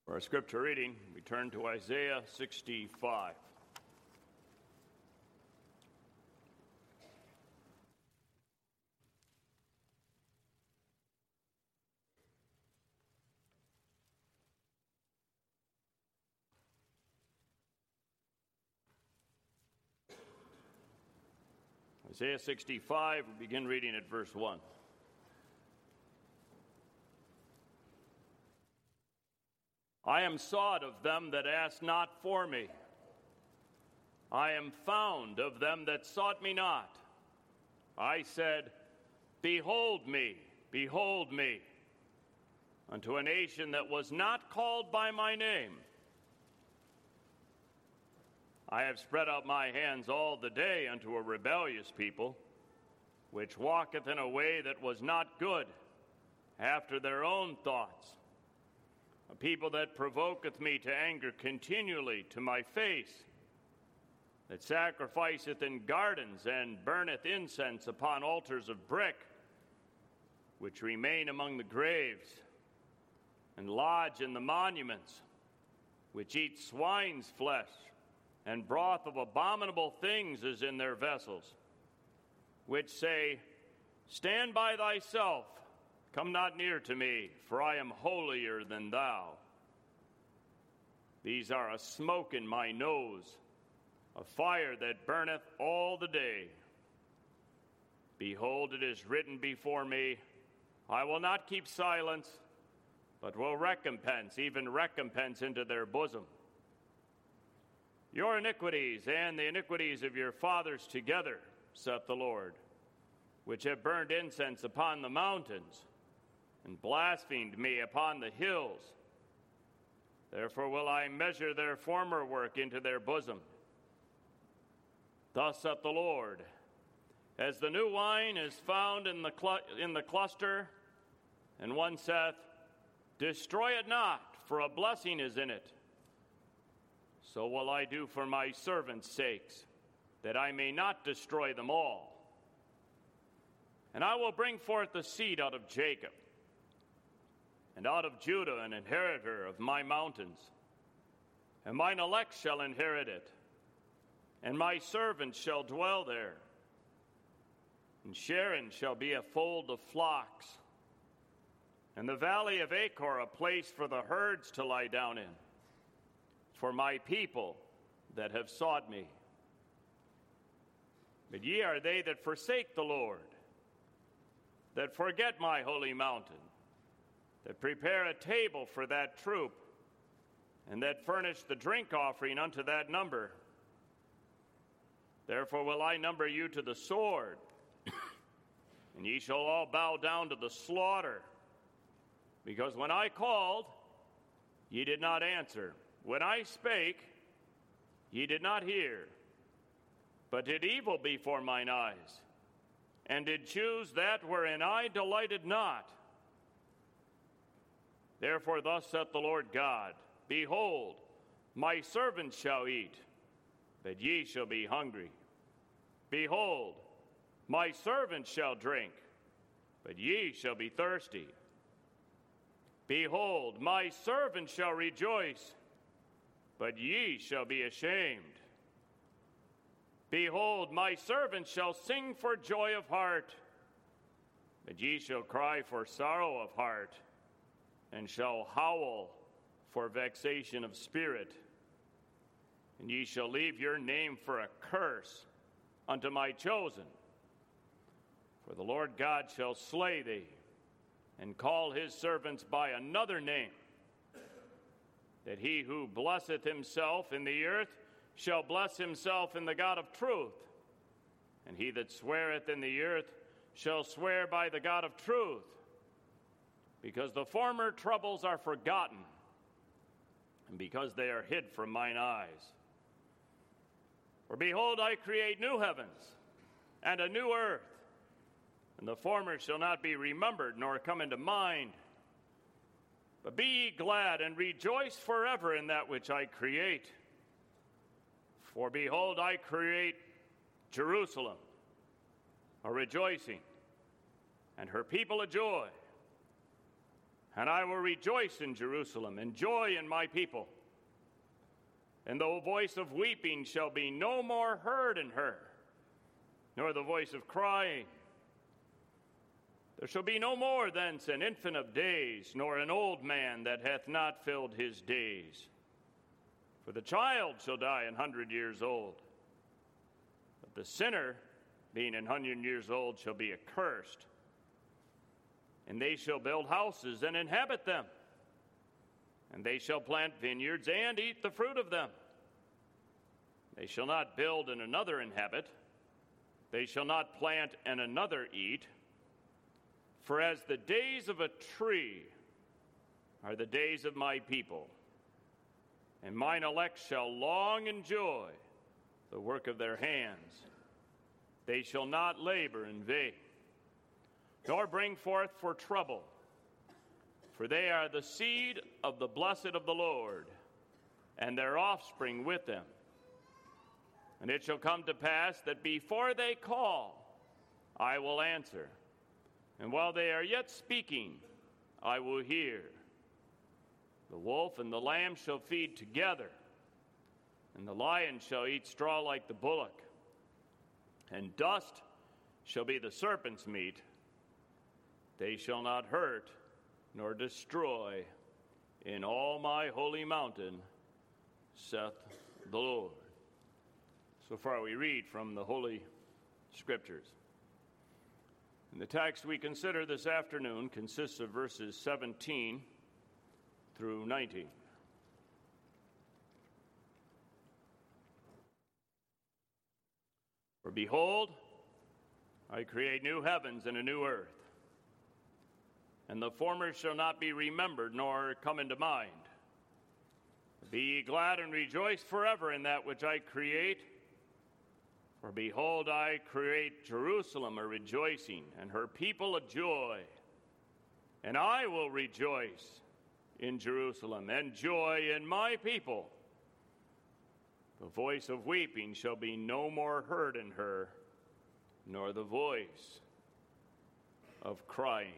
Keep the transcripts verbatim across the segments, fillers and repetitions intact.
For our scripture reading, we turn to Isaiah sixty-five. Isaiah sixty-five, we begin reading at verse one. I am sought of them that asked not for me. I am found of them that sought me not. I said, Behold me, behold me, unto a nation that was not called by my name. I have spread out my hands all the day unto a rebellious people, which walketh in a way that was not good, after their own thoughts. A people that provoketh me to anger continually to my face, that sacrificeth in gardens and burneth incense upon altars of brick, which remain among the graves, and lodge in the monuments, which eat swine's flesh, and broth of abominable things is in their vessels, which say, Stand by thyself, come not near to me, for I am holier than thou. These are a smoke in my nose, a fire that burneth all the day. Behold, it is written before me, I will not keep silence, but will recompense, even recompense into their bosom. Your iniquities and the iniquities of your fathers together, saith the Lord, which have burned incense upon the mountains, and blasphemed me upon the hills. Therefore will I measure their former work into their bosom. Thus saith the Lord, as the new wine is found in the, cl- in the cluster, and one saith, Destroy it not, for a blessing is in it. So will I do for my servants' sakes, that I may not destroy them all. And I will bring forth the seed out of Jacob, and out of Judah an inheritor of my mountains. And mine elect shall inherit it, and my servants shall dwell there. And Sharon shall be a fold of flocks, and the valley of Achor a place for the herds to lie down in, for my people that have sought me. But ye are they that forsake the Lord, that forget my holy mountain, that prepare a table for that troop, and that furnish the drink offering unto that number. Therefore will I number you to the sword, and ye shall all bow down to the slaughter. Because when I called, ye did not answer. When I spake, ye did not hear, but did evil before mine eyes, and did choose that wherein I delighted not. Therefore thus saith the Lord God, Behold, my servants shall eat, but ye shall be hungry. Behold, my servants shall drink, but ye shall be thirsty. Behold, my servants shall rejoice, but ye shall be ashamed. Behold, my servants shall sing for joy of heart, but ye shall cry for sorrow of heart, and shall howl for vexation of spirit. And ye shall leave your name for a curse unto my chosen. For the Lord God shall slay thee, and call his servants by another name, that he who blesseth himself in the earth shall bless himself in the God of truth, and he that sweareth in the earth shall swear by the God of truth, because the former troubles are forgotten, and because they are hid from mine eyes. For behold, I create new heavens and a new earth, and the former shall not be remembered nor come into mind. But be ye glad and rejoice forever in that which I create. For behold, I create Jerusalem a rejoicing, and her people a joy. And I will rejoice in Jerusalem, and joy in my people. And the voice of weeping shall be no more heard in her, nor the voice of crying. There shall be no more thence an infant of days, nor an old man that hath not filled his days. For the child shall die an hundred years old. But the sinner, being an hundred years old, shall be accursed. And they shall build houses and inhabit them. And they shall plant vineyards and eat the fruit of them. They shall not build and another inhabit. They shall not plant and another eat. For as the days of a tree are the days of my people, and mine elect shall long enjoy the work of their hands. They shall not labor in vain, nor bring forth for trouble, for they are the seed of the blessed of the Lord, and their offspring with them. And it shall come to pass that before they call, I will answer. And while they are yet speaking, I will hear. The wolf and the lamb shall feed together, and the lion shall eat straw like the bullock, and dust shall be the serpent's meat. They shall not hurt nor destroy in all my holy mountain, saith the Lord. So far we read from the Holy Scriptures. And the text we consider this afternoon consists of verses seventeen through nineteen. For behold, I create new heavens and a new earth, and the former shall not be remembered nor come into mind. Be ye glad and rejoice forever in that which I create. For behold, I create Jerusalem a rejoicing, and her people a joy. And I will rejoice in Jerusalem, and joy in my people. The voice of weeping shall be no more heard in her, nor the voice of crying.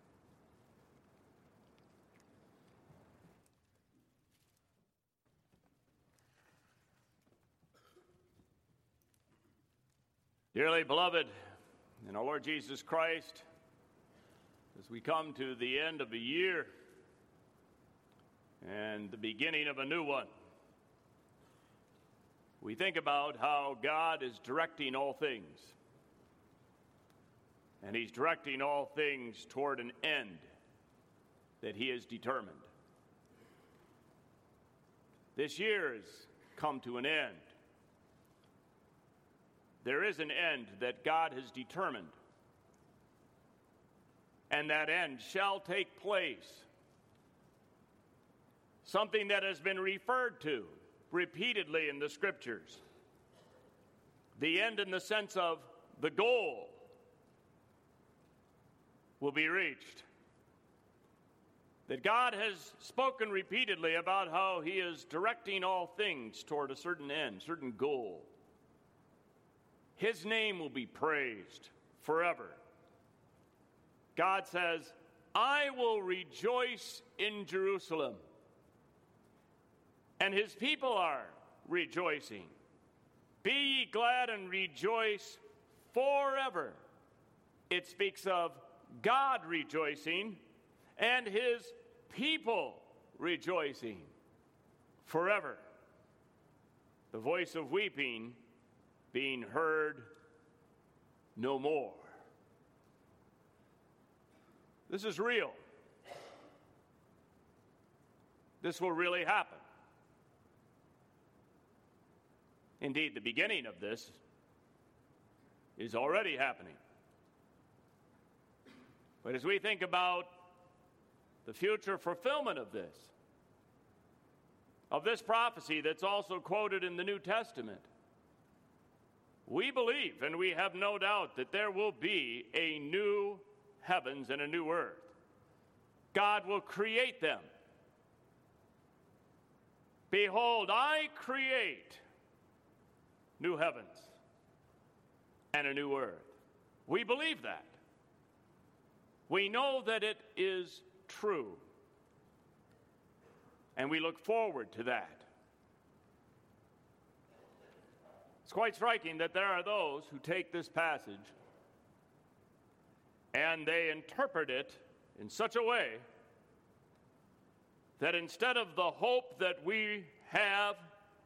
Dearly beloved in our Lord Jesus Christ, as we come to the end of a year and the beginning of a new one, we think about how God is directing all things. And he's directing all things toward an end that he has determined. This year has come to an end. There is an end that God has determined, and that end shall take place. Something that has been referred to repeatedly in the Scriptures. The end in the sense of the goal will be reached. That God has spoken repeatedly about how he is directing all things toward a certain end, certain goal. His name will be praised forever. God says, I will rejoice in Jerusalem. And his people are rejoicing. Be ye glad and rejoice forever. It speaks of God rejoicing and his people rejoicing forever. The voice of weeping being heard no more. This is real. This will really happen. Indeed, the beginning of this is already happening. But as we think about the future fulfillment of this, of this prophecy that's also quoted in the New Testament, we believe and we have no doubt that there will be a new heavens and a new earth. God will create them. Behold, I create new heavens and a new earth. We believe that. We know that it is true. And we look forward to that. It's quite striking that there are those who take this passage and they interpret it in such a way that instead of the hope that we have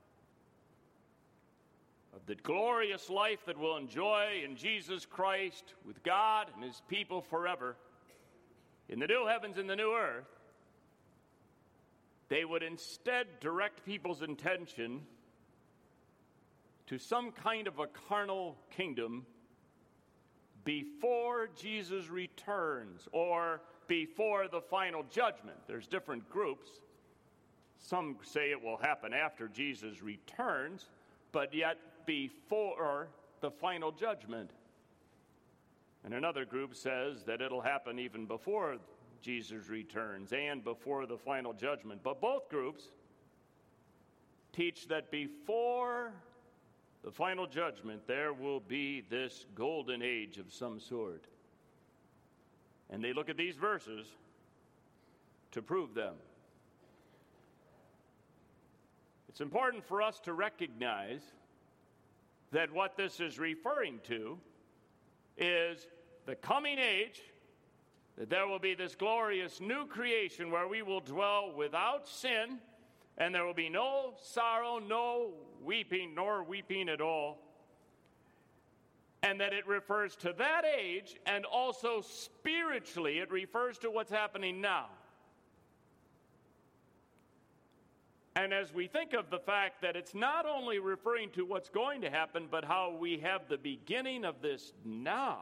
of the glorious life that we'll enjoy in Jesus Christ with God and his people forever, in the new heavens and the new earth, they would instead direct people's attention to some kind of a carnal kingdom before Jesus returns or before the final judgment. There's different groups. Some say it will happen after Jesus returns, but yet before the final judgment. And another group says that it'll happen even before Jesus returns and before the final judgment. But both groups teach that before the final judgment there will be this golden age of some sort. And they look at these verses to prove them. It's important for us to recognize that what this is referring to is the coming age, that there will be this glorious new creation where we will dwell without sin, and there will be no sorrow, no weeping, nor weeping at all. And that it refers to that age, and also spiritually, it refers to what's happening now. And as we think of the fact that it's not only referring to what's going to happen, but how we have the beginning of this now,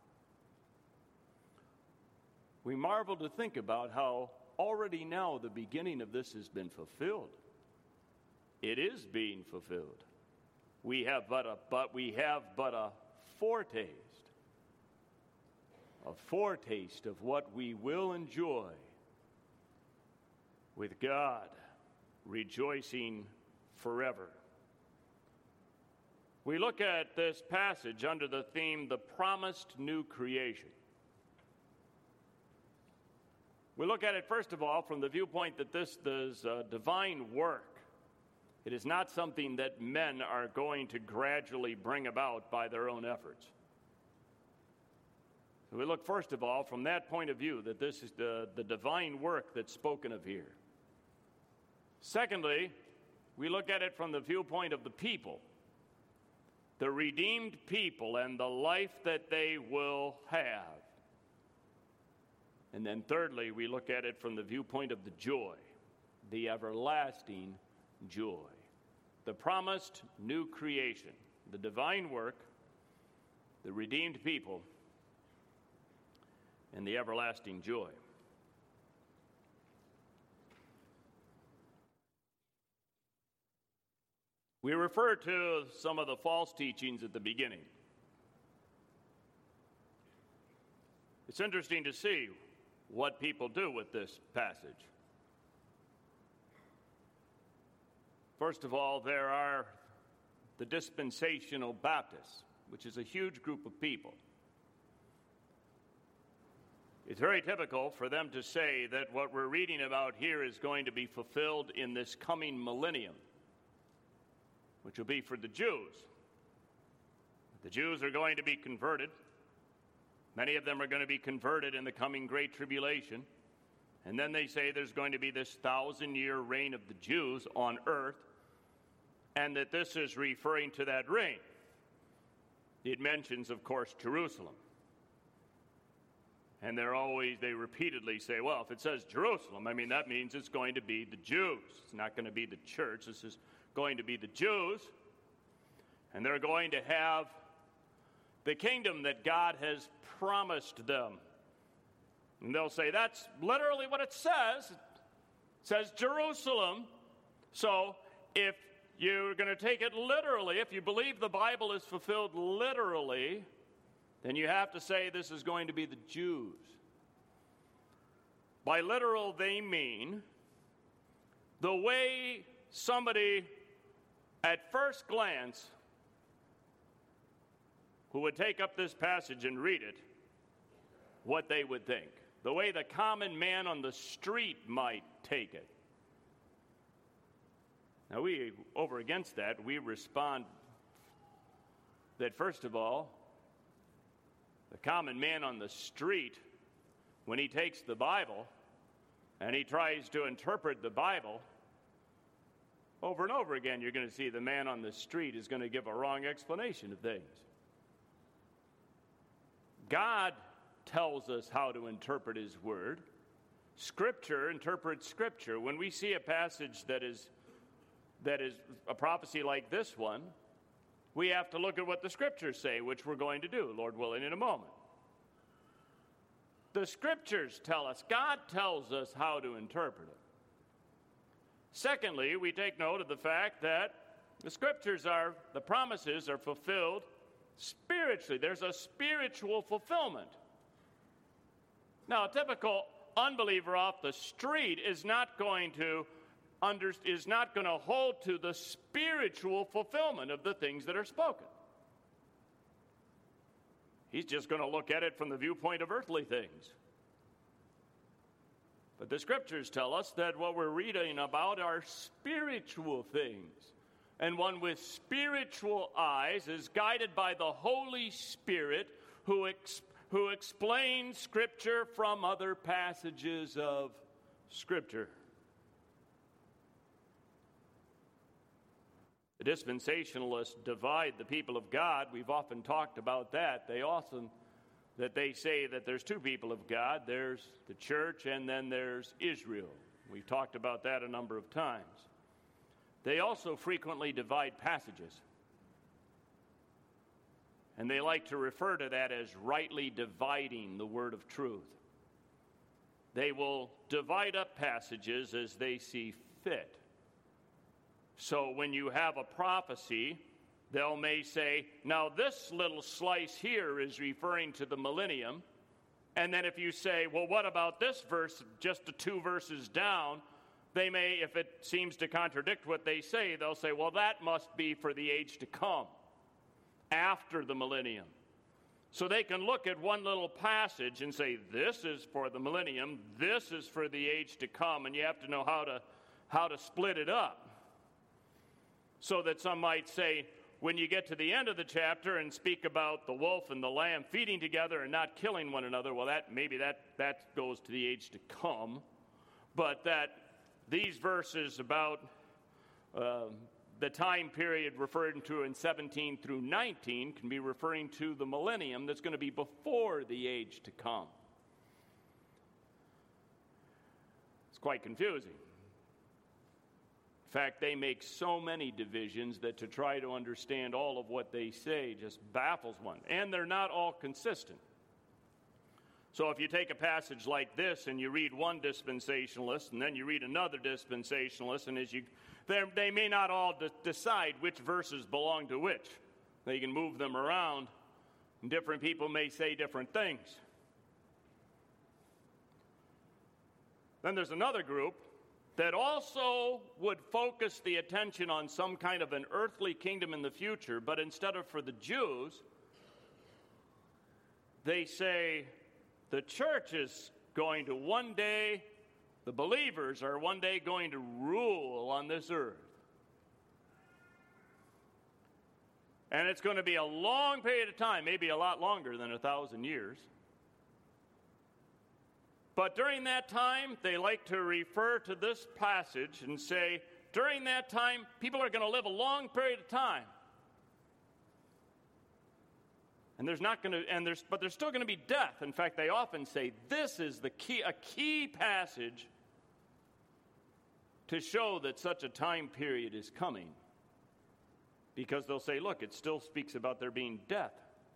we marvel to think about how already now the beginning of this has been fulfilled. It is being fulfilled. We have but a but we have but a foretaste, a foretaste of what we will enjoy with God, rejoicing forever. We look at this passage under the theme, the promised new creation. We look at it, first of all, from the viewpoint that this is a divine work. It is not something that men are going to gradually bring about by their own efforts. So we look, first of all, from that point of view, that this is the, the divine work that's spoken of here. Secondly, we look at it from the viewpoint of the people, the redeemed people and the life that they will have. And then thirdly, we look at it from the viewpoint of the joy, the everlasting joy, the promised new creation, the divine work, the redeemed people, and the everlasting joy. We refer to some of the false teachings at the beginning. It's interesting to see what people do with this passage. First of all, there are the dispensational Baptists, which is a huge group of people. It's very typical for them to say that what we're reading about here is going to be fulfilled in this coming millennium, which will be for the Jews. The Jews are going to be converted. Many of them are going to be converted in the coming Great Tribulation. And then they say there's going to be this thousand-year reign of the Jews on earth, and that this is referring to that reign. It mentions, of course, Jerusalem. And they're always, they repeatedly say, well, if it says Jerusalem, I mean, that means it's going to be the Jews. It's not going to be the church. This is going to be the Jews. And they're going to have the kingdom that God has promised them. And they'll say, that's literally what it says. It says Jerusalem. So if you're going to take it literally, if you believe the Bible is fulfilled literally, then you have to say this is going to be the Jews. By literal, they mean the way somebody at first glance who would take up this passage and read it, what they would think. The way the common man on the street might take it. Now, we, over against that, we respond that, first of all, the common man on the street, when he takes the Bible and he tries to interpret the Bible, over and over again, you're going to see the man on the street is going to give a wrong explanation of things. God tells us how to interpret his word. Scripture interprets Scripture. When we see a passage that is that is a prophecy like this one, we have to look at what the Scriptures say, which we're going to do, Lord willing, in a moment. The Scriptures tell us, God tells us how to interpret it. Secondly, we take note of the fact that the Scriptures are, the promises are fulfilled spiritually. There's a spiritual fulfillment. Now, a typical unbeliever off the street is not going to under, is not going to hold to the spiritual fulfillment of the things that are spoken. He's just going to look at it from the viewpoint of earthly things. But the Scriptures tell us that what we're reading about are spiritual things. And one with spiritual eyes is guided by the Holy Spirit who, ex- who explains Scripture from other passages of Scripture. The dispensationalists divide the people of God. We've often talked about that. They often, that they say that there's two people of God. There's the church and then there's Israel. We've talked about that a number of times. They also frequently divide passages. And they like to refer to that as rightly dividing the word of truth. They will divide up passages as they see fit. So when you have a prophecy, they'll may say, now this little slice here is referring to the millennium. And then if you say, well, what about this verse, just the two verses down, they may, if it seems to contradict what they say, they'll say, well, that must be for the age to come, after the millennium. So they can look at one little passage and say, this is for the millennium, this is for the age to come, and you have to know how to how to split it up. So that some might say, when you get to the end of the chapter and speak about the wolf and the lamb feeding together and not killing one another, well, that maybe that, that goes to the age to come. But that these verses about uh, the time period referred to in seventeen through nineteen can be referring to the millennium that's going to be before the age to come. It's quite confusing. In fact, they make so many divisions that to try to understand all of what they say just baffles one. And they're not all consistent. So if you take a passage like this and you read one dispensationalist and then you read another dispensationalist, and as you, they may not all de- decide which verses belong to which. They can move them around, and different people may say different things. Then there's another group that also would focus the attention on some kind of an earthly kingdom in the future, but instead of for the Jews, they say the church is going to one day, the believers are one day going to rule on this earth. And it's going to be a long period of time, maybe a lot longer than a thousand years. But during that time, they like to refer to this passage and say, during that time, people are going to live a long period of time. And there's not going to, and there's, but there's still going to be death. In fact, they often say this is the key, a key passage to show that such a time period is coming. Because they'll say, look, it still speaks about there being death.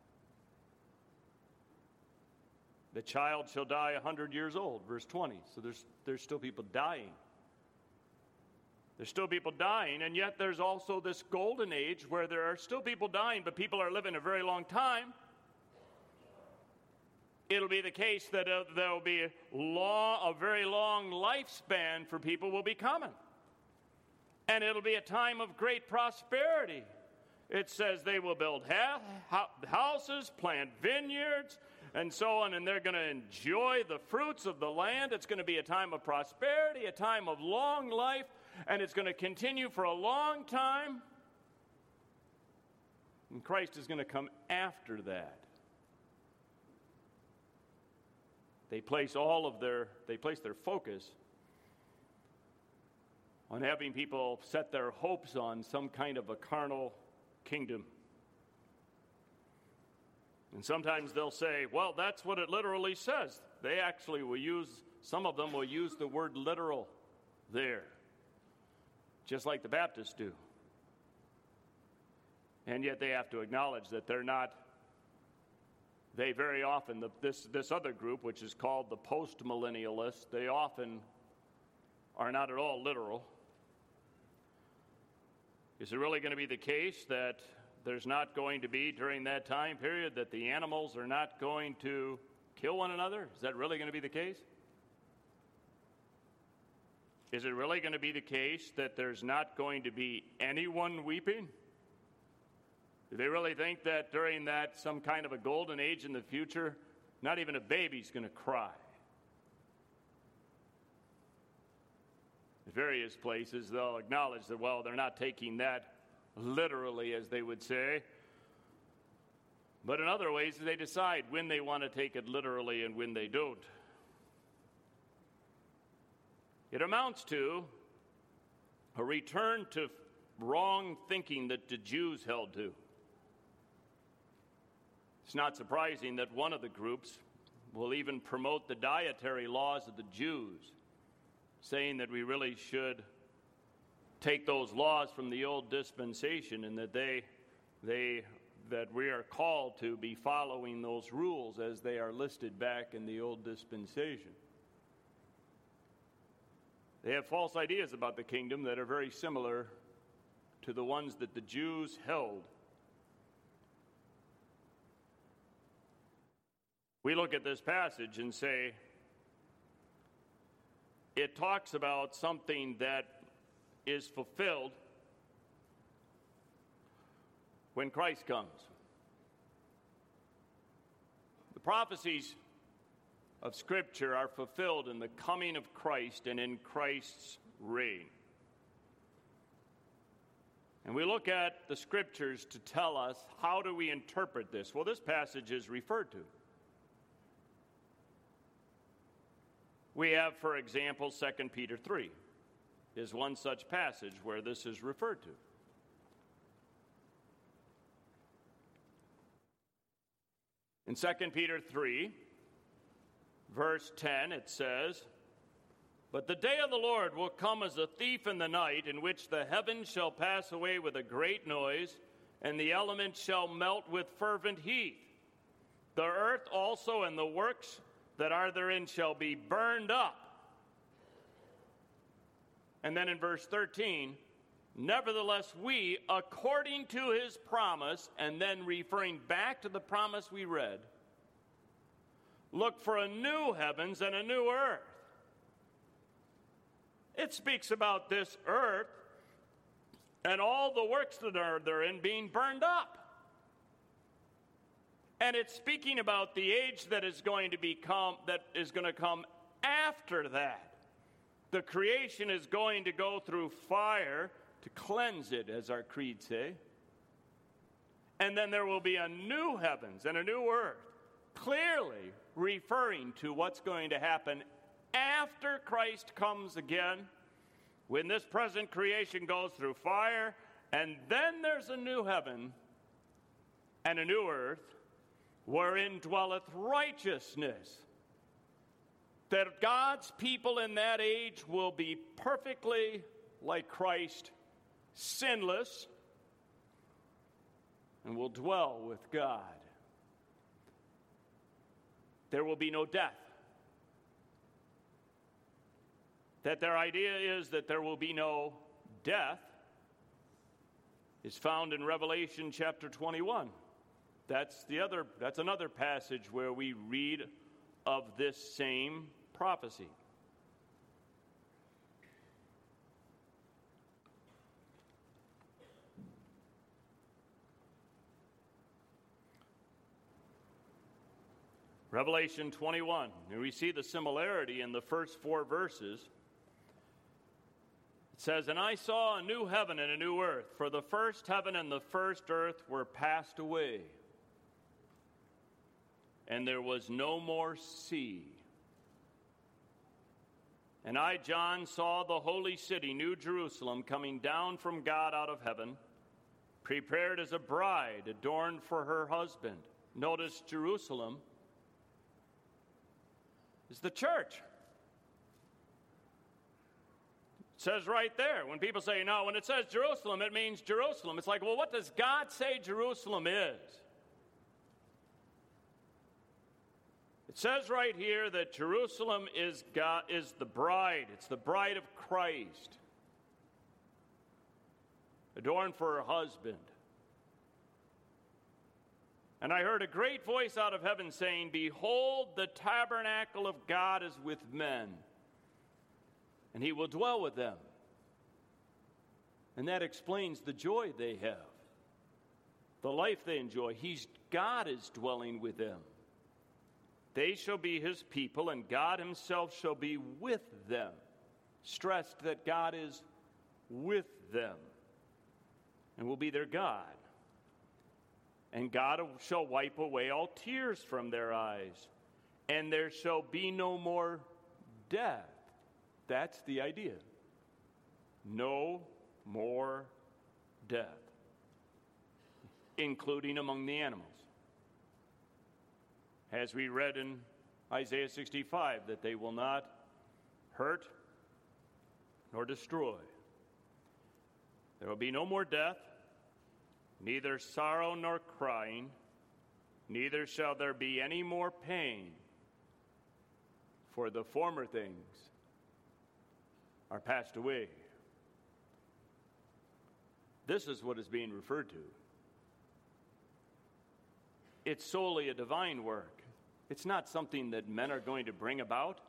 The child shall die a hundred years old, verse twenty. So there's there's still people dying. There's still people dying, and yet there's also this golden age where there are still people dying, but people are living a very long time. It'll be the case that uh, there will be a, long, a very long lifespan for people will be coming. And it'll be a time of great prosperity. It says they will build ha- ha- houses, plant vineyards, and so on, and they're going to enjoy the fruits of the land. It's going to be a time of prosperity, a time of long life, and it's going to continue for a long time. And Christ is going to come after that. They place all of their, they place their focus on having people set their hopes on some kind of a carnal kingdom. And sometimes they'll say, well, that's what it literally says. They actually will use, some of them will use the word literal there, just like the Baptists do. And yet they have to acknowledge that they're not, they very often, the, this, this other group, which is called the post-millennialists, they often are not at all literal. Is it really going to be the case that there's not going to be, during that time period, that the animals are not going to kill one another? Is that really going to be the case? Is it really going to be the case that there's not going to be anyone weeping? Do they really think that during that, some kind of a golden age in the future, not even a baby's going to cry? In various places, they'll acknowledge that, well, they're not taking that literally, as they would say. But in other ways, they decide when they want to take it literally and when they don't. It amounts to a return to wrong thinking that the Jews held to. It's not surprising that one of the groups will even promote the dietary laws of the Jews, saying that we really should take those laws from the old dispensation and that they, they, that we are called to be following those rules as they are listed back in the old dispensation. They have false ideas about the kingdom that are very similar to the ones that the Jews held. We look at this passage and say, it talks about something that is fulfilled when Christ comes. The prophecies of Scripture are fulfilled in the coming of Christ and in Christ's reign. And we look at the Scriptures to tell us, how do we interpret this? Well, this passage is referred to. We have, for example, Second Peter three is one such passage where this is referred to. In Second Peter three, verse ten, it says, "But the day of the Lord will come as a thief in the night, in which the heavens shall pass away with a great noise, and the elements shall melt with fervent heat. The earth also and the works that are therein shall be burned up." And then in verse thirteen, "Nevertheless we, according to his promise," and then referring back to the promise we read, "look for a new heavens and a new earth." It speaks about this earth and all the works that are therein being burned up. And it's speaking about the age that is going to become, that is going to come after that. The creation is going to go through fire to cleanse it, as our creed say. And then there will be a new heavens and a new earth, clearly referring to what's going to happen after Christ comes again, when this present creation goes through fire, and then there's a new heaven and a new earth, wherein dwelleth righteousness. That God's people in that age will be perfectly like Christ, sinless, and will dwell with God. There will be no death. That their idea is that there will be no death is found in Revelation chapter twenty-one. That's the other, that's another passage where we read of this same prophecy. Revelation twenty-one, and we see the similarity in the first four verses. It says, "And I saw a new heaven and a new earth, for the first heaven and the first earth were passed away, and there was no more sea. And I, John, saw the holy city, New Jerusalem, coming down from God out of heaven, prepared as a bride adorned for her husband." Notice Jerusalem is the church. It says right there, when people say, no, when it says Jerusalem, it means Jerusalem. It's like, well, what does God say Jerusalem is? It says right here that Jerusalem is God, is the bride. It's the bride of Christ, adorned for her husband. And I heard a great voice out of heaven saying, "Behold, the tabernacle of God is with men, and he will dwell with them." And that explains the joy they have, the life they enjoy. He's, God is dwelling with them. They shall be his people, and God himself shall be with them. Stressed that God is with them and will be their God. And God shall wipe away all tears from their eyes, and there shall be no more death. That's the idea. No more death, including among the animals. As we read in Isaiah sixty-five, that they will not hurt nor destroy. There will be no more death, neither sorrow nor crying, neither shall there be any more pain, for the former things are passed away. This is what is being referred to. It's solely a divine work. It's not something that men are going to bring about.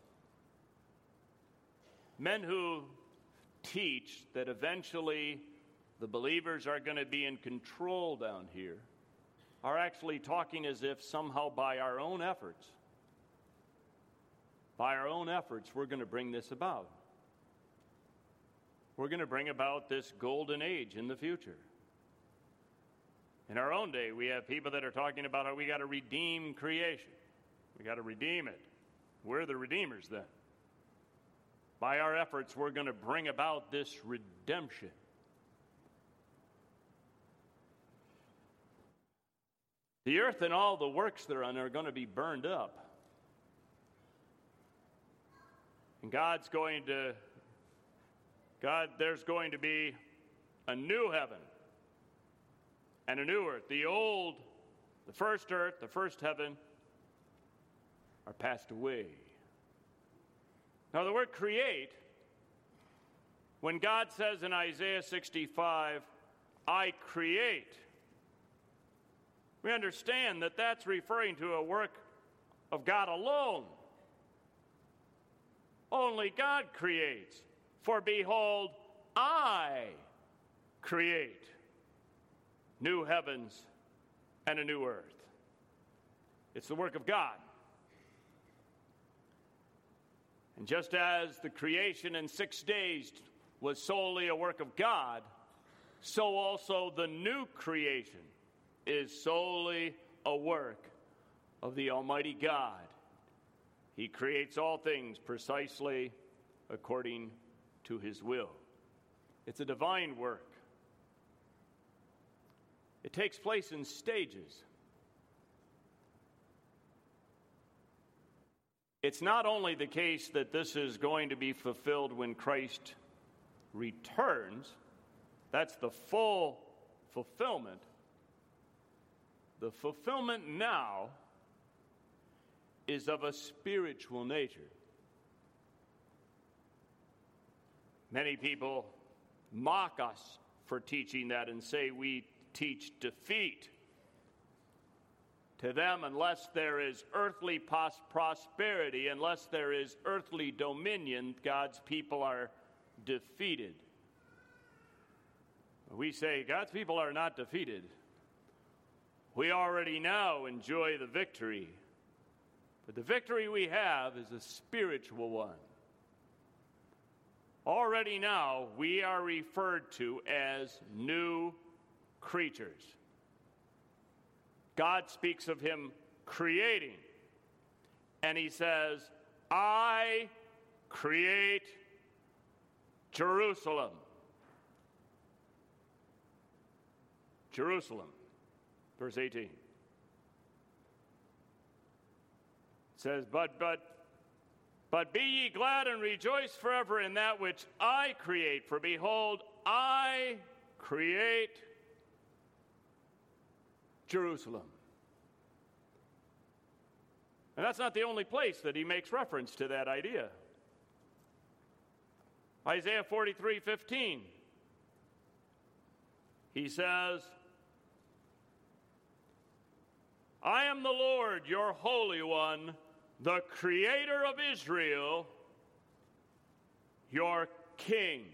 Men who teach that eventually the believers are going to be in control down here are actually talking as if somehow by our own efforts, by our own efforts, we're going to bring this about. We're going to bring about this golden age in the future. In our own day, we have people that are talking about how we got to redeem creation. We got to redeem it. We're the redeemers then. By our efforts, we're going to bring about this redemption. The earth and all the works thereon are going to be burned up. And God's going to, God, there's going to be a new heaven and a new earth. The old, the first earth, the first heaven are passed away. Now the word create, when God says in Isaiah sixty-five, "I create," we understand that that's referring to a work of God alone. Only God creates. For behold, I create new heavens and a new earth. It's the work of God. And just as the creation in six days was solely a work of God, so also the new creation is solely a work of the Almighty God. He creates all things precisely according to his will. It's a divine work. It takes place in stages. It's not only the case that this is going to be fulfilled when Christ returns. That's the full fulfillment. The fulfillment now is of a spiritual nature. Many people mock us for teaching that and say we teach defeat. To them, unless there is earthly pos- prosperity, unless there is earthly dominion, God's people are defeated. We say God's people are not defeated. We already now enjoy the victory. But the victory we have is a spiritual one. already now we are referred to as new creatures. God speaks of him creating, and he says, I create Jerusalem. Jerusalem, verse eighteen. It says, but, but, but be ye glad and rejoice forever in that which I create, for behold, I create Jerusalem. And that's not the only place that he makes reference to that idea. Isaiah forty-three fifteen. He says, I am the Lord, your Holy One, the Creator of Israel, your King.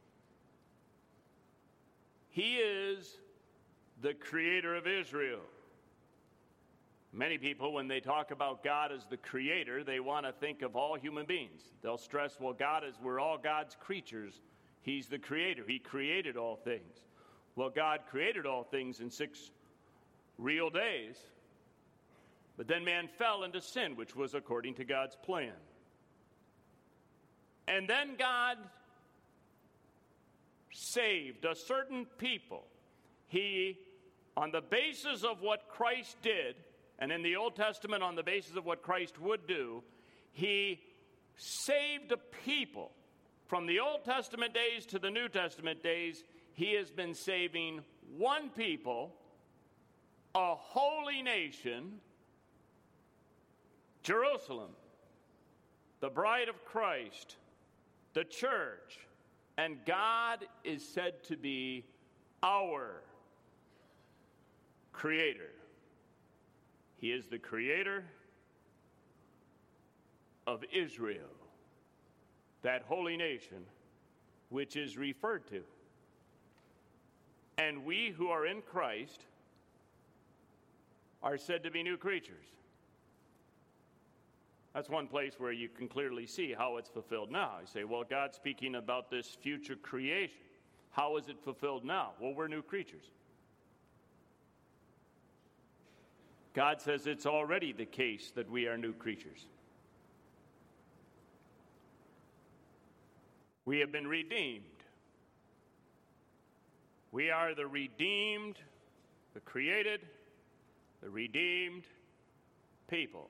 He is the Creator of Israel. Many people, when they talk about God as the Creator, they want to think of all human beings. They'll stress, well, God is, we're all God's creatures. He's the Creator. He created all things. Well, God created all things in six real days. But then man fell into sin, which was according to God's plan. And then God saved a certain people. He, on the basis of what Christ did, and in the Old Testament on the basis of what Christ would do, he saved a people. From the Old Testament days to the New Testament days, he has been saving one people, a holy nation, Jerusalem, the bride of Christ, the church, and God is said to be our Creator. He is the Creator of Israel, that holy nation which is referred to. And we who are in Christ are said to be new creatures. That's one place where you can clearly see how it's fulfilled now. You say, well, God's speaking about this future creation. How is it fulfilled now? Well, we're new creatures. God says it's already the case that we are new creatures. We have been redeemed. We are the redeemed, the created, the redeemed people.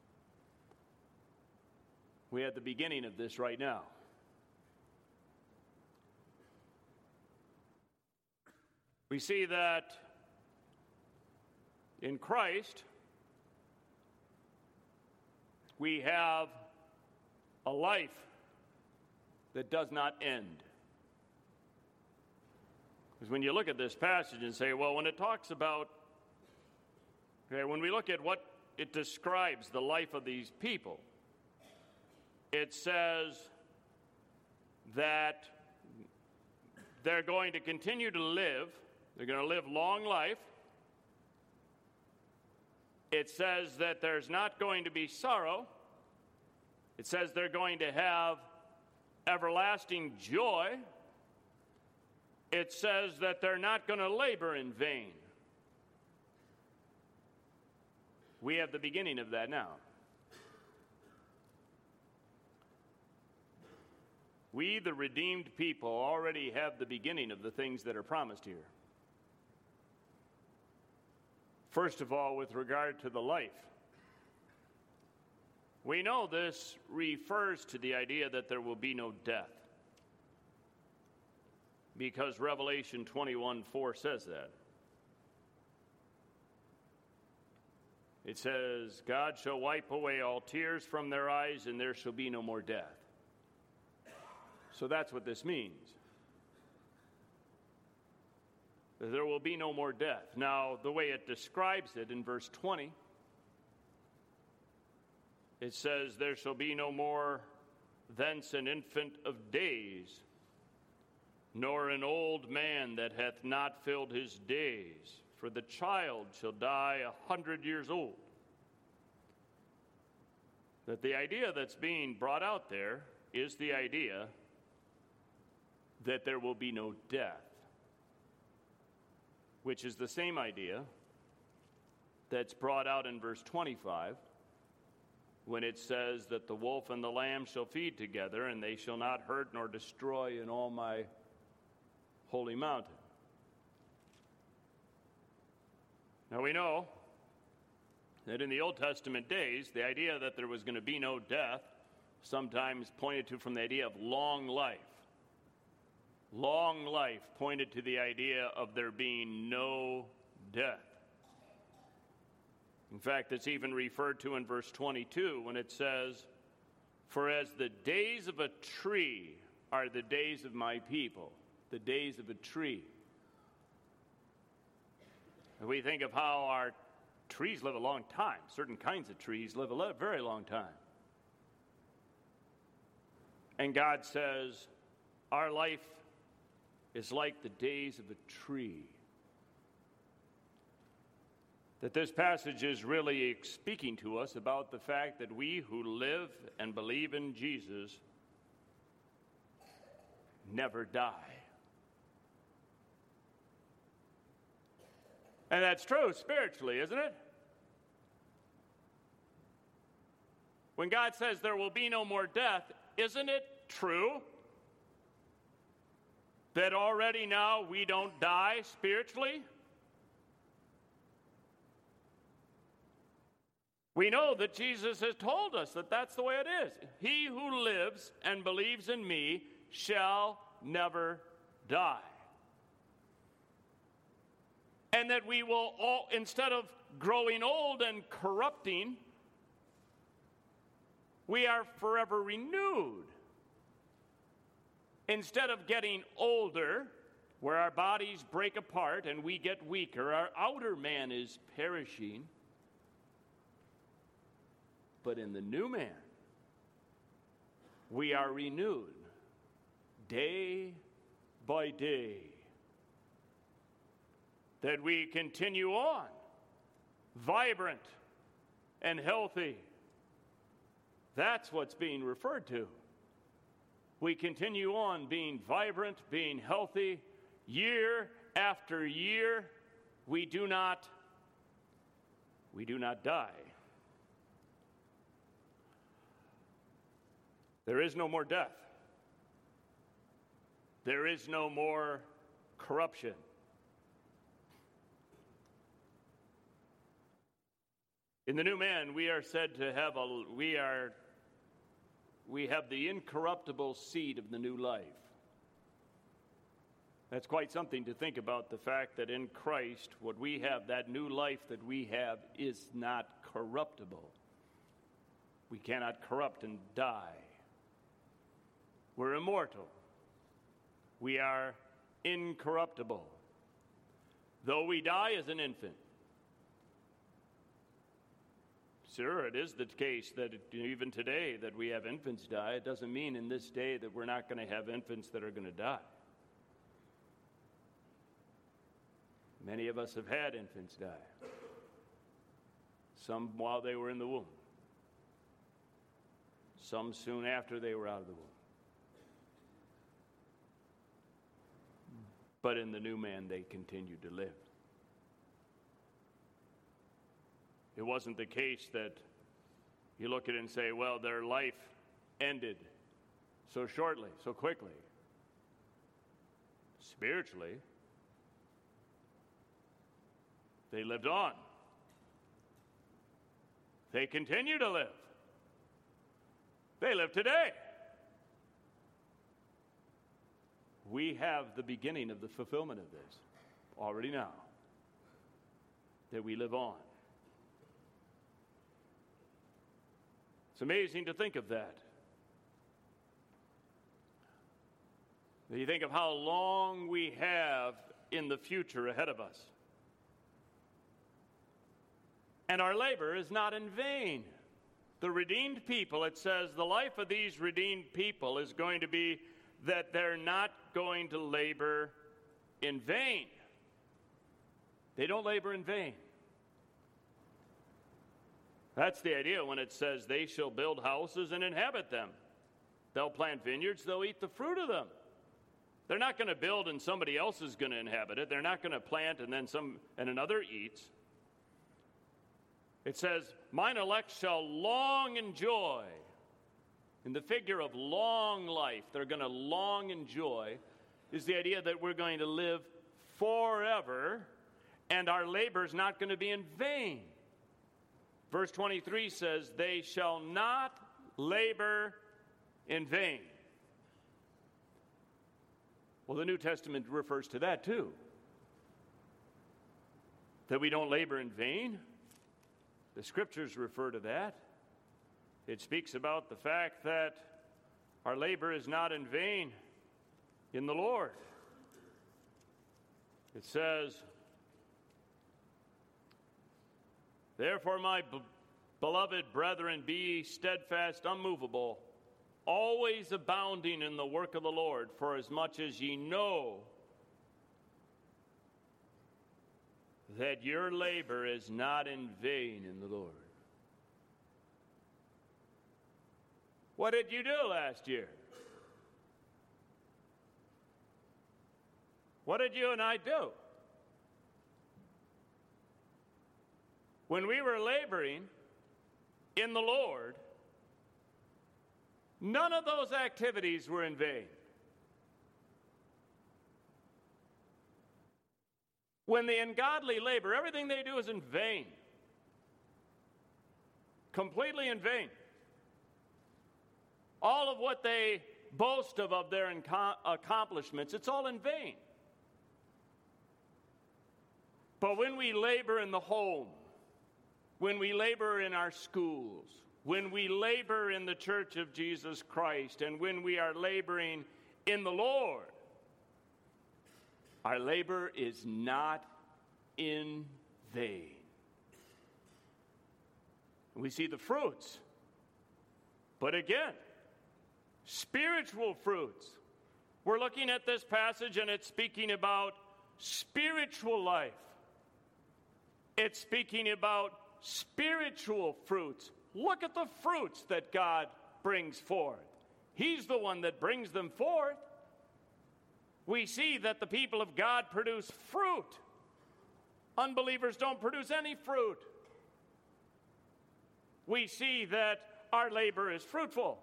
We're at the beginning of this right now. We see that in Christ, we have a life that does not end. Because when you look at this passage and say, well, when it talks about, okay, when we look at what it describes the life of these people, it says that they're going to continue to live. They're going to live long life. It says that there's not going to be sorrow. It says they're going to have everlasting joy. It says that they're not going to labor in vain. We have the beginning of that now. We, the redeemed people, already have the beginning of the things that are promised here. First of all, with regard to the life. We know this refers to the idea that there will be no death, because Revelation twenty-one four says that. It says, God shall wipe away all tears from their eyes, and there shall be no more death. So that's what this means. There will be no more death. Now, the way it describes it in verse twenty, it says, there shall be no more thence an infant of days, nor an old man that hath not filled his days, for the child shall die a hundred years old. That the idea that's being brought out there is the idea that there will be no death, which is the same idea that's brought out in verse twenty-five, when it says that the wolf and the lamb shall feed together, and they shall not hurt nor destroy in all my holy mountain. Now we know that in the Old Testament days, the idea that there was going to be no death sometimes pointed to from the idea of long life. Long life pointed to the idea of there being no death. In fact, it's even referred to in verse twenty-two when it says, "For as the days of a tree are the days of my people," the days of a tree. And we think of how our trees live a long time. Certain kinds of trees live a very long time. And God says, our life is like the days of a tree. That this passage is really speaking to us about the fact that we who live and believe in Jesus never die. And that's true spiritually, isn't it? When God says there will be no more death, isn't it true that already now we don't die spiritually? We know that Jesus has told us that that's the way it is. He who lives and believes in me shall never die. And that we will all, instead of growing old and corrupting, we are forever renewed. Instead of getting older, where our bodies break apart and we get weaker, our outer man is perishing. But in the new man, we are renewed day by day. That we continue on, vibrant and healthy. That's what's being referred to. We continue on being vibrant, being healthy, year after year. We do not, we do not die. There is no more death. There is no more corruption. In the new man, we are said to have a, we are, we have the incorruptible seed of the new life. That's quite something to think about, the fact that in Christ, what we have, that new life that we have, is not corruptible. We cannot corrupt and die. We're immortal. We are incorruptible. Though we die as an infant. Sure, it is the case that even today that we have infants die. It doesn't mean in this day that we're not going to have infants that are going to die. Many of us have had infants die. Some while they were in the womb. Some soon after they were out of the womb. But in the new man, they continued to live. It wasn't the case that you look at it and say, well, their life ended so shortly, so quickly. Spiritually, they lived on. They continue to live. They live today. We have the beginning of the fulfillment of this already now, that we live on. It's amazing to think of that. You think of how long we have in the future ahead of us. And our labor is not in vain. The redeemed people, it says, the life of these redeemed people is going to be that they're not going to labor in vain. They don't labor in vain. That's the idea when it says they shall build houses and inhabit them. They'll plant vineyards, they'll eat the fruit of them. They're not going to build and somebody else is going to inhabit it. They're not going to plant and then some and another eats. It says, mine elect shall long enjoy. In the figure of long life, they're going to long enjoy, is the idea that we're going to live forever and our labor is not going to be in vain. Verse twenty-three says, they shall not labor in vain. Well, the New Testament refers to that too. That we don't labor in vain. The Scriptures refer to that. It speaks about the fact that our labor is not in vain in the Lord. It says, therefore, my b- beloved brethren, be ye steadfast, unmovable, always abounding in the work of the Lord, for as much as ye know that your labor is not in vain in the Lord. What did you do last year? What did you and I do? When we were laboring in the Lord, none of those activities were in vain. When the ungodly labor, everything they do is in vain. Completely in vain. All of what they boast of, of their inco- accomplishments, it's all in vain. But when we labor in the home, when we labor in our schools, when we labor in the church of Jesus Christ, and when we are laboring in the Lord, our labor is not in vain. We see the fruits. But again, spiritual fruits. We're looking at this passage and it's speaking about spiritual life. It's speaking about spiritual fruits. Look at the fruits that God brings forth. He's the one that brings them forth. We see that the people of God produce fruit. Unbelievers don't produce any fruit. We see that our labor is fruitful.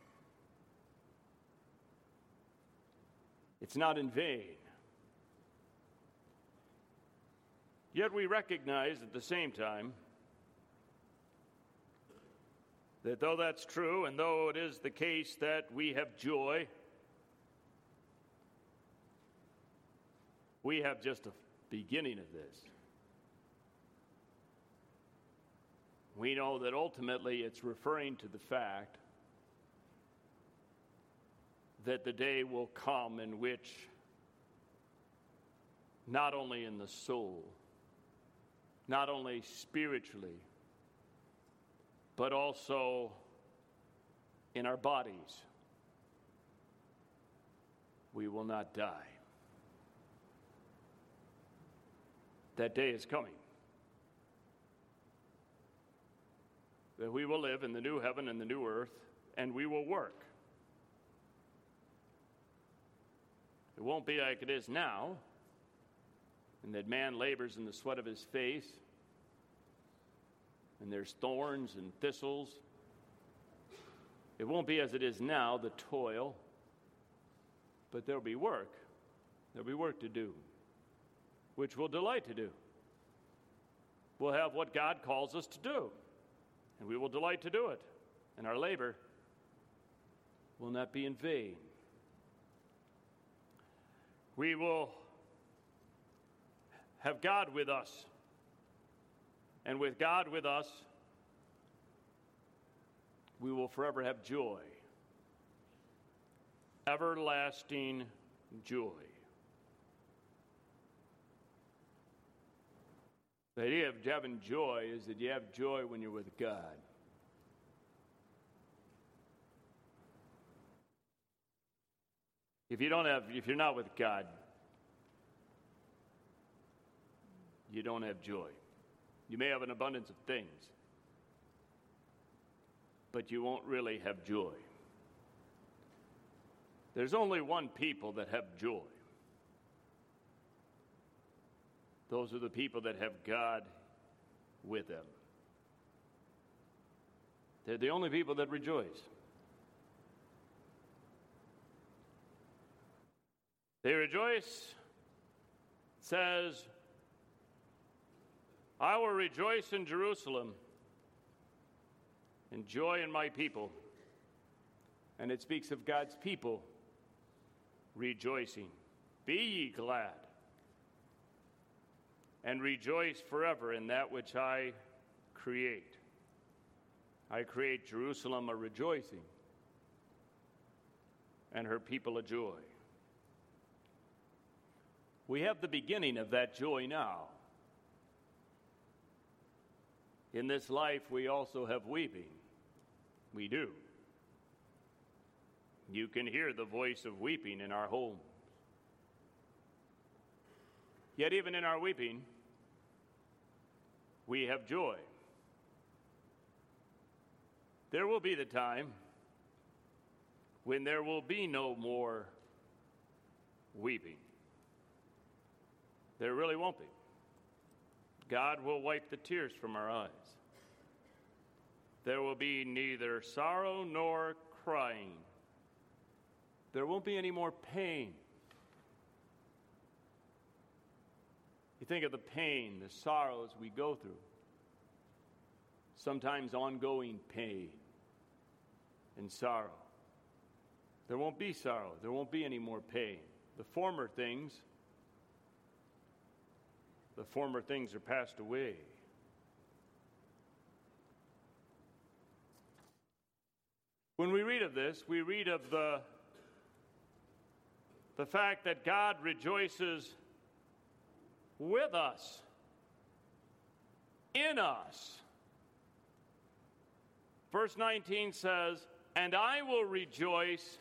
It's not in vain. Yet we recognize at the same time that though that's true, and though it is the case that we have joy, we have just a beginning of this. We know that ultimately it's referring to the fact that the day will come in which not only in the soul, not only spiritually, but also in our bodies, we will not die. That day is coming. That we will live in the new heaven and the new earth, and we will work. It won't be like it is now, and that man labors in the sweat of his face, and there's thorns and thistles. It won't be as it is now, the toil, but there'll be work. There'll be work to do, which we'll delight to do. We'll have what God calls us to do, and we will delight to do it, and our labor will not be in vain. We will have God with us, and with God with us, we will forever have joy, everlasting joy. The idea of having joy is that you have joy when you're with God. If you don't have, if you're not with God, you don't have joy. You may have an abundance of things, but you won't really have joy. There's only one people that have joy. Those are the people that have God with them. They're the only people that rejoice. They rejoice, it says, I will rejoice in Jerusalem and joy in my people. And it speaks of God's people rejoicing. Be ye glad and rejoice forever in that which I create. I create Jerusalem a rejoicing and her people a joy. We have the beginning of that joy now. In this life, we also have weeping. We do. You can hear the voice of weeping in our homes. Yet even in our weeping, we have joy. There will be the time when there will be no more weeping. There really won't be. God will wipe the tears from our eyes. There will be neither sorrow nor crying. There won't be any more pain. You think of the pain, the sorrows we go through. Sometimes ongoing pain and sorrow. There won't be sorrow. There won't be any more pain. The former things, the former things are passed away. When we read of this, we read of the, the fact that God rejoices with us, in us. Verse nineteen says, and I will rejoice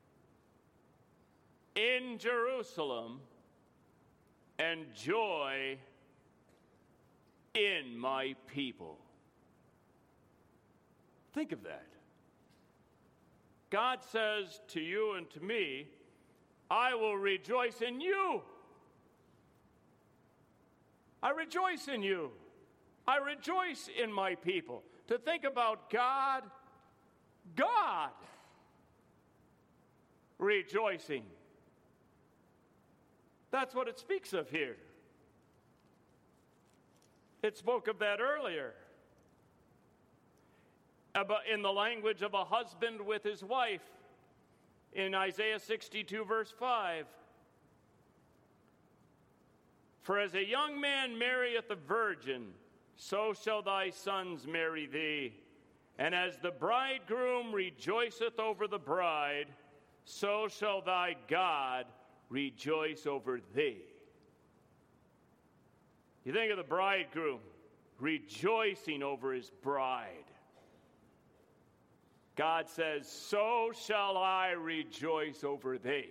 in Jerusalem and joy in my people. Think of that. God says to you and to me, I will rejoice in you. I rejoice in you. I rejoice in my people. To think about God, God rejoicing. That's what it speaks of here. It spoke of that earlier. About in the language of a husband with his wife in Isaiah sixty-two, verse five. For as a young man marrieth a virgin, so shall thy sons marry thee. And as the bridegroom rejoiceth over the bride, so shall thy God rejoice over thee. You think of the bridegroom rejoicing over his bride. God says, so shall I rejoice over thee.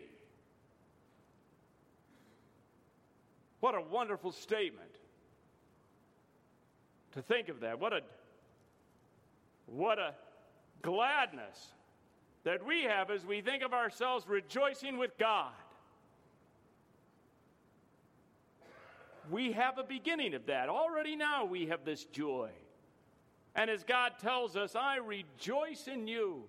What a wonderful statement. To think of that. What a, what a gladness that we have as we think of ourselves rejoicing with God. We have a beginning of that. Already now we have this joy. And as God tells us, I rejoice in you.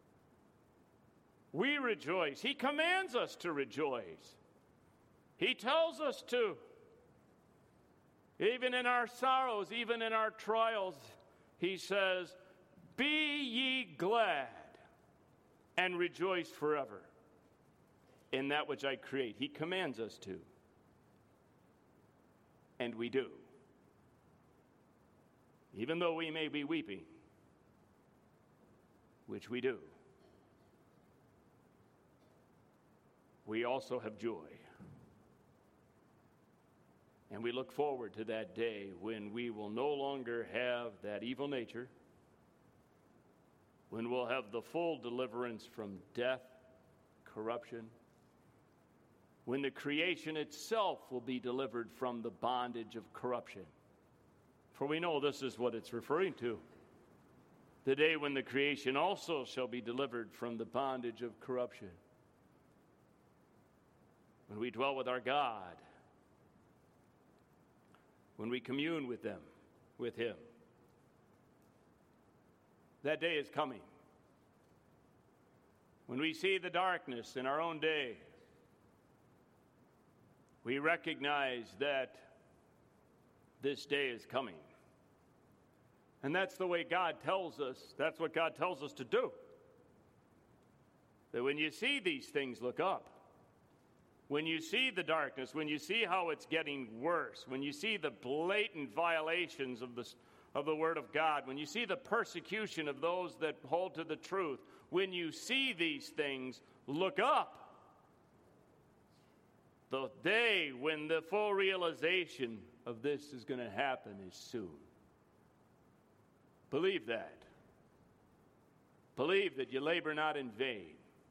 We rejoice. He commands us to rejoice. He tells us to. Even in our sorrows, even in our trials, he says, be ye glad and rejoice forever in that which I create. He commands us to. And we do. Even though we may be weeping, which we do, we also have joy. And we look forward to that day when we will no longer have that evil nature, when we'll have the full deliverance from death, corruption, when the creation itself will be delivered from the bondage of corruption. For we know this is what it's referring to. The day when the creation also shall be delivered from the bondage of corruption. when we dwell with our God, when we commune with them, with Him. That day is coming. When we see the darkness in our own day, we recognize that this day is coming. And that's the way God tells us, that's what God tells us to do. That when you see these things, look up. When you see the darkness, when you see how it's getting worse, when you see the blatant violations of the, of the Word of God, when you see the persecution of those that hold to the truth, when you see these things, look up. The day when the full realization of this is going to happen is soon. Believe that. Believe that you labor not in vain.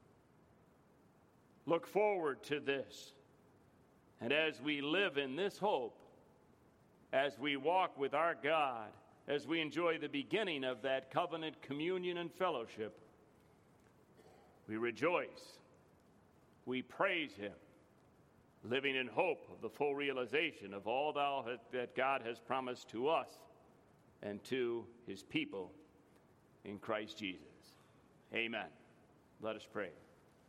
Look forward to this. And as we live in this hope, as we walk with our God, as we enjoy the beginning of that covenant communion and fellowship, we rejoice. We praise Him, living in hope of the full realization of all that God has promised to us and to His people in Christ Jesus. Amen. Let us pray.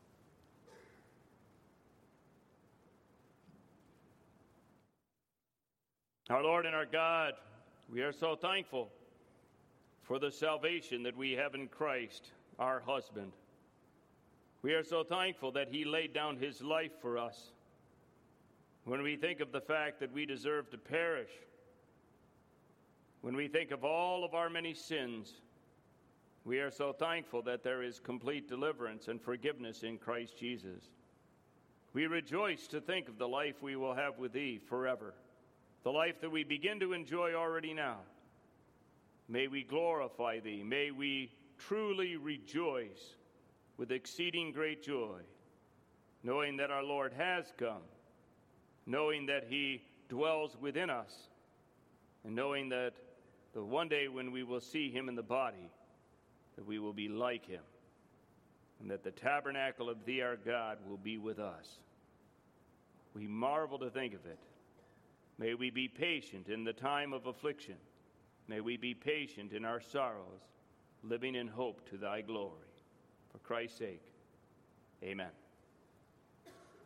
Our Lord and our God, we are so thankful for the salvation that we have in Christ, our husband. We are so thankful that He laid down His life for us. When we think of the fact that we deserve to perish, when we think of all of our many sins, we are so thankful that there is complete deliverance and forgiveness in Christ Jesus. We rejoice to think of the life we will have with Thee forever, the life that we begin to enjoy already now. May we glorify Thee. May we truly rejoice with exceeding great joy, knowing that our Lord has come, knowing that He dwells within us, and knowing that the one day when we will see Him in the body, that we will be like Him, and that the tabernacle of Thee, our God, will be with us. We marvel to think of it. May we be patient in the time of affliction. May we be patient in our sorrows, living in hope to Thy glory. For Christ's sake, amen.